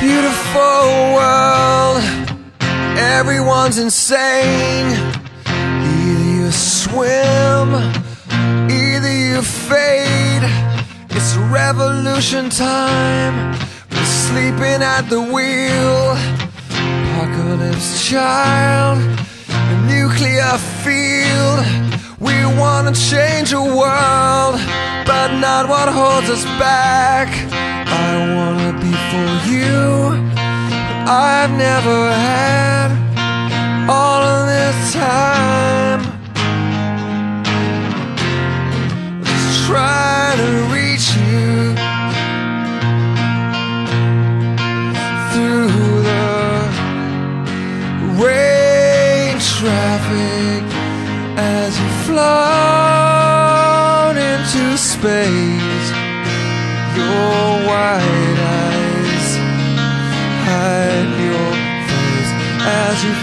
Beautiful world, everyone's insane. Either you swim, either you fade. It's revolution time, we're sleeping at the wheel. Apocalypse child, a nuclear field. We wanna change the world, but not what holds us back. I wanna be for you, but I've never had all of this time. Just try to reach you through the rain traffic as you float into space. Your white eyes hide your face as you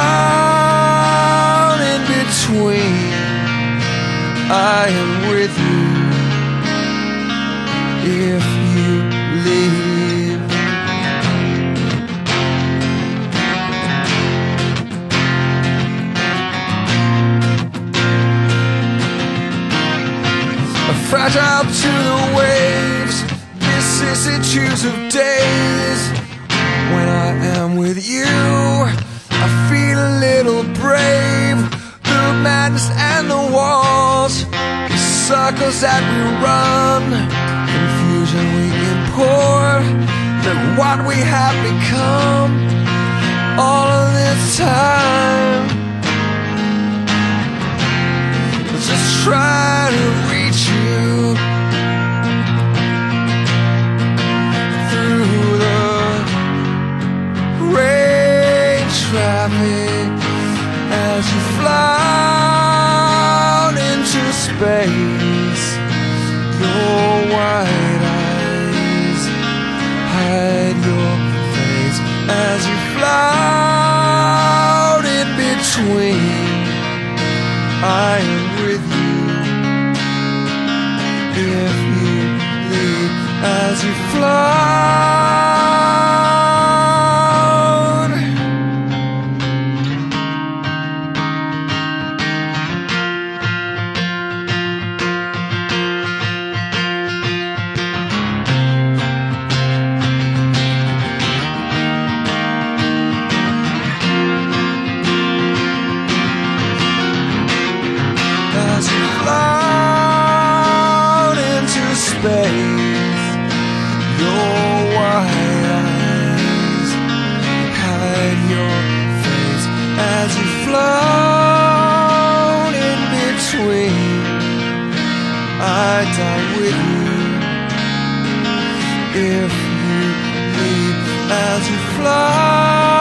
float in between. I am with you if you leave. Fragile to the waves, vicissitudes of days. When I am with you, I feel a little brave. Through madness and the walls, the circles that we run, confusion we import. Look what we have become all of this time. Just try to reach you through the rain traffic as you float into space. Your white eyes hide your face as you float in between. I am with you if you leave as you float. As you float into space, your white eyes hide your face as you float in between. I die with you if you leave as you float.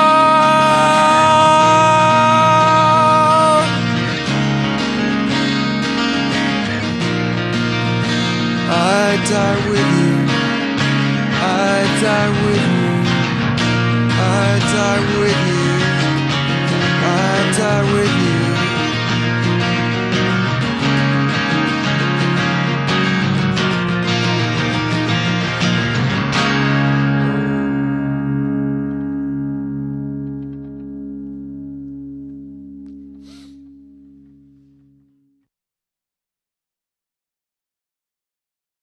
I die with you, I die with you, I die with you, I die with you.